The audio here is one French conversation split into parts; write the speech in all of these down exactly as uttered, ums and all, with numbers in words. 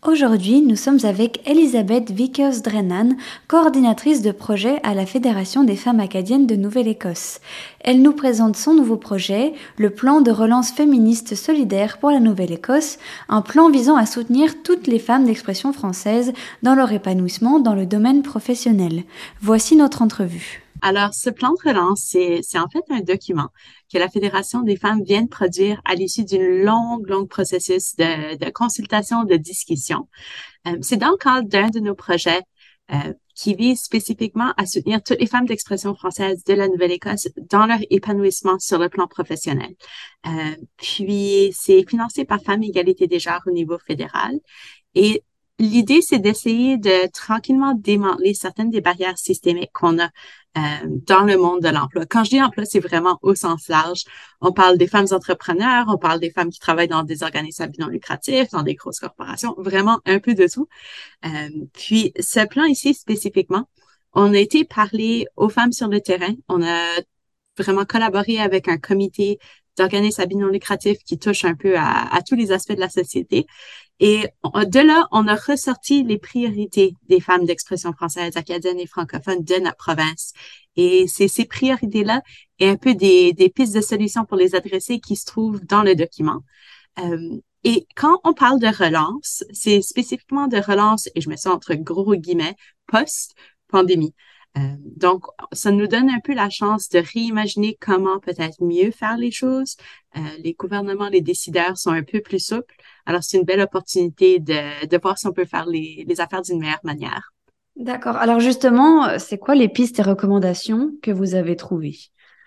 Aujourd'hui, nous sommes avec Elisabeth Vickers-Drennan, coordinatrice de projet à la Fédération des femmes acadiennes de Nouvelle-Écosse. Elle nous présente son nouveau projet, le plan de relance féministe solidaire pour la Nouvelle-Écosse, un plan visant à soutenir toutes les femmes d'expression française dans leur épanouissement dans le domaine professionnel. Voici notre entrevue. Alors, ce plan de relance, c'est, c'est en fait un document que la Fédération des femmes vient de produire à l'issue d'une longue, longue processus de, de consultation, de discussion. Euh, c'est dans le cadre d'un de nos projets euh, qui vise spécifiquement à soutenir toutes les femmes d'expression française de la Nouvelle-Écosse dans leur épanouissement sur le plan professionnel. Euh, puis, c'est financé par Femmes Égalité des genres au niveau fédéral. Et l'idée, c'est d'essayer de tranquillement démanteler certaines des barrières systémiques qu'on a euh, dans le monde de l'emploi. Quand je dis emploi, c'est vraiment au sens large. On parle des femmes entrepreneurs, on parle des femmes qui travaillent dans des organismes à but non lucratif, dans des grosses corporations, vraiment un peu de tout. Euh, puis, ce plan ici spécifiquement, on a été parler aux femmes sur le terrain. On a vraiment collaboré avec un comité d'organismes à but non lucratif qui touche un peu à, à tous les aspects de la société. Et de là, on a ressorti les priorités des femmes d'expression française, acadienne et francophone de notre province. Et c'est ces priorités-là et un peu des, des pistes de solutions pour les adresser qui se trouvent dans le document. Euh, et quand on parle de relance, c'est spécifiquement de relance, et je mets ça entre gros guillemets, post-pandémie. Euh, donc, ça nous donne un peu la chance de réimaginer comment peut-être mieux faire les choses. Euh, les gouvernements, les décideurs sont un peu plus souples. Alors, c'est une belle opportunité de, de voir si on peut faire les, les affaires d'une meilleure manière. D'accord. Alors justement, c'est quoi les pistes et recommandations que vous avez trouvées?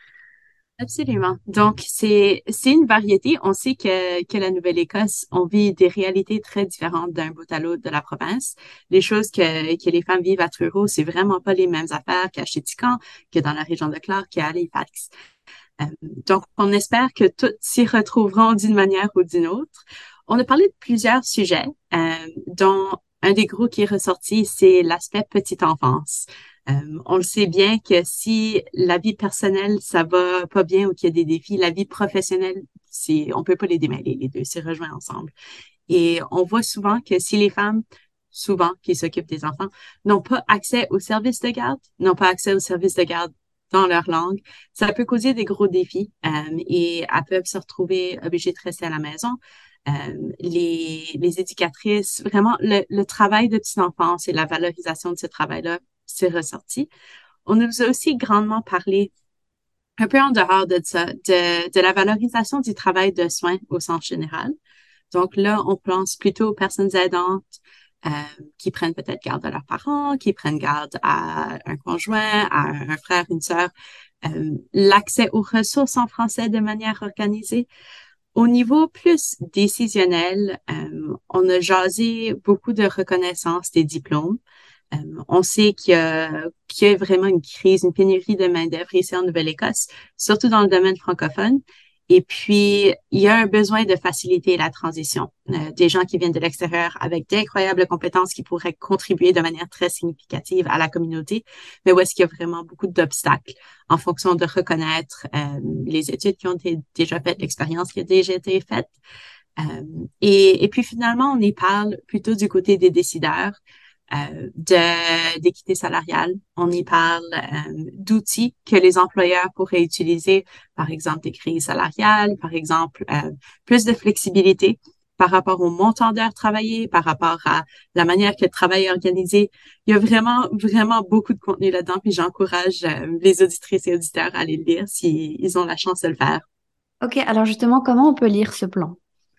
Absolument. Donc, c'est, c'est une variété. On sait que, que la Nouvelle-Écosse, on vit des réalités très différentes d'un bout à l'autre de la province. Les choses que, que les femmes vivent à Truro, c'est vraiment pas les mêmes affaires qu'à Chéticamp, que dans la région de Clark, qu'à Halifax. Euh, donc, on espère que toutes s'y retrouveront d'une manière ou d'une autre. On a parlé de plusieurs sujets, euh, dont un des gros qui est ressorti, c'est l'aspect petite enfance. Euh, on le sait bien que si la vie personnelle, ça va pas bien ou qu'il y a des défis, la vie professionnelle, c'est, on peut pas les démêler, les deux, c'est rejoint ensemble. Et on voit souvent que si les femmes, souvent, qui s'occupent des enfants, n'ont pas accès aux services de garde, n'ont pas accès aux services de garde dans leur langue, ça peut causer des gros défis euh, et elles peuvent se retrouver obligées de rester à la maison. Euh, les, les éducatrices, vraiment, le, le travail de petite enfance et la valorisation de ce travail-là, c'est ressorti. On nous a aussi grandement parlé, un peu en dehors de ça, de, de la valorisation du travail de soins au sens général. Donc là, on pense plutôt aux personnes aidantes euh, qui prennent peut-être garde à leurs parents, qui prennent garde à un conjoint, à un frère, une sœur, euh, l'accès aux ressources en français de manière organisée. Au niveau plus décisionnel, euh, on a jasé beaucoup de reconnaissance des diplômes. Euh, on sait qu'il y a, qu'il y a vraiment une crise, une pénurie de main-d'œuvre ici en Nouvelle-Écosse, surtout dans le domaine francophone. Et puis, il y a un besoin de faciliter la transition. Euh, des gens qui viennent de l'extérieur avec d'incroyables compétences qui pourraient contribuer de manière très significative à la communauté, mais où est-ce qu'il y a vraiment beaucoup d'obstacles en fonction de reconnaître euh, les études qui ont été déjà faites, l'expérience qui a déjà été faite. Euh, et, et puis finalement, on y parle plutôt du côté des décideurs euh, de d'équité salariale. On y parle euh, d'outils que les employeurs pourraient utiliser, par exemple des grilles salariales, par exemple euh, plus de flexibilité par rapport au montant d'heures travaillées, par rapport à la manière que le travail est organisé. Il y a vraiment, vraiment beaucoup de contenu là-dedans, puis j'encourage euh, les auditrices et auditeurs à aller le lire s'ils ils ont la chance de le faire. Ok, alors justement, comment on peut lire ce plan?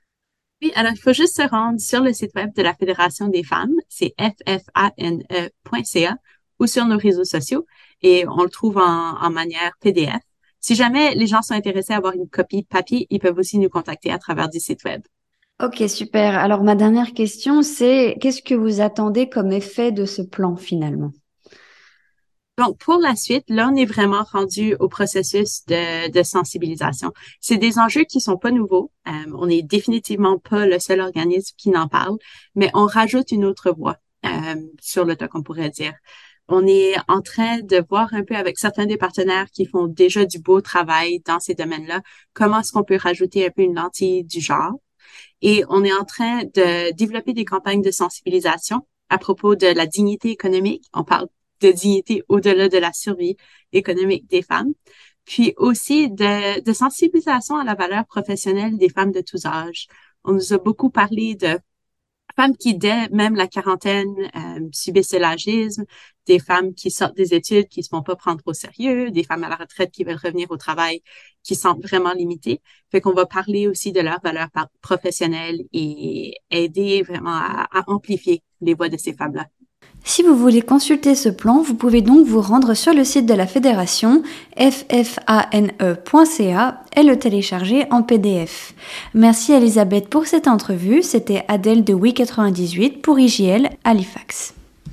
Oui, alors il faut juste se rendre sur le site web de la Fédération des femmes, c'est f f a n e point c a, ou sur nos réseaux sociaux, et on le trouve en, en manière P D F. Si jamais les gens sont intéressés à avoir une copie papier, ils peuvent aussi nous contacter à travers du site web. Ok, super. Alors ma dernière question, c'est qu'est-ce que vous attendez comme effet de ce plan finalement? Donc, pour la suite, là, on est vraiment rendu au processus de, de sensibilisation. C'est des enjeux qui sont pas nouveaux. Euh, on n'est définitivement pas le seul organisme qui n'en parle, mais on rajoute une autre voix euh, sur le tas, qu'on pourrait dire. On est en train de voir un peu avec certains des partenaires qui font déjà du beau travail dans ces domaines-là, comment est-ce qu'on peut rajouter un peu une lentille du genre. Et on est en train de développer des campagnes de sensibilisation à propos de la dignité économique. On parle de dignité au-delà de la survie économique des femmes. Puis aussi de, de sensibilisation à la valeur professionnelle des femmes de tous âges. On nous a beaucoup parlé de femmes qui, dès même la quarantaine, euh, subissent l'agisme, des femmes qui sortent des études, qui se font pas prendre au sérieux, des femmes à la retraite qui veulent revenir au travail, qui sont vraiment limitées. Fait qu'on va parler aussi de leur valeur professionnelle et aider vraiment à, à amplifier les voix de ces femmes-là. Si vous voulez consulter ce plan, vous pouvez donc vous rendre sur le site de la Fédération, f f a n e point c a, et le télécharger en P D F. Merci Elisabeth pour cette entrevue, c'était Adèle de Oui quatre-vingt-dix-huit pour I J L Halifax.